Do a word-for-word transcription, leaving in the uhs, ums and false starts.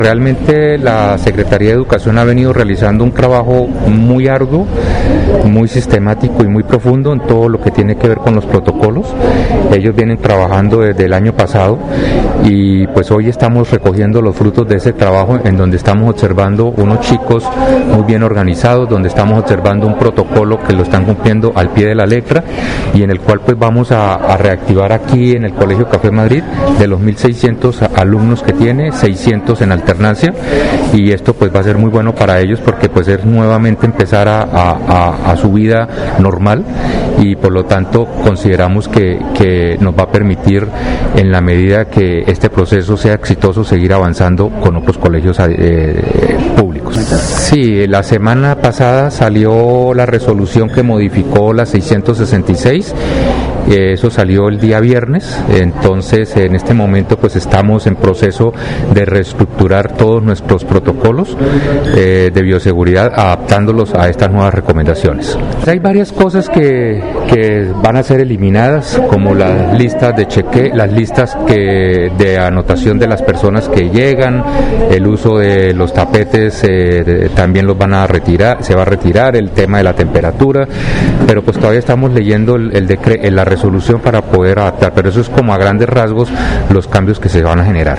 Realmente la Secretaría de Educación ha venido realizando un trabajo muy arduo, muy sistemático y muy profundo en todo lo que tiene que ver con los protocolos. Ellos vienen trabajando desde el año pasado y pues hoy estamos recogiendo los frutos de ese trabajo, en donde estamos observando unos chicos muy bien organizados, donde estamos observando un protocolo que lo están cumpliendo al pie de la letra y en el cual pues vamos a, a reactivar aquí en el Colegio Café Madrid, de los mil seiscientos alumnos que tiene, seiscientos en alternancia, y esto pues va a ser muy bueno para ellos porque pues es nuevamente empezar a, a, a, a su vida normal, y por lo tanto consideramos que, que nos va a permitir, en la medida que este proceso sea exitoso, seguir avanzando con otros colegios eh, públicos. Sí, la semana pasada salió la resolución que modificó la seiscientos sesenta y seis. Eso salió el día viernes, entonces en este momento pues estamos en proceso de reestructurar todos nuestros protocolos eh, de bioseguridad, adaptándolos a estas nuevas recomendaciones. Hay varias cosas que, que van a ser eliminadas, como las listas de cheque, las listas que, de anotación de las personas que llegan, el uso de los tapetes eh, de, también los van a retirar, se va a retirar, el tema de la temperatura, pero pues todavía estamos leyendo el, el decreto, la resolución para poder adaptar, pero eso es como a grandes rasgos los cambios que se van a generar.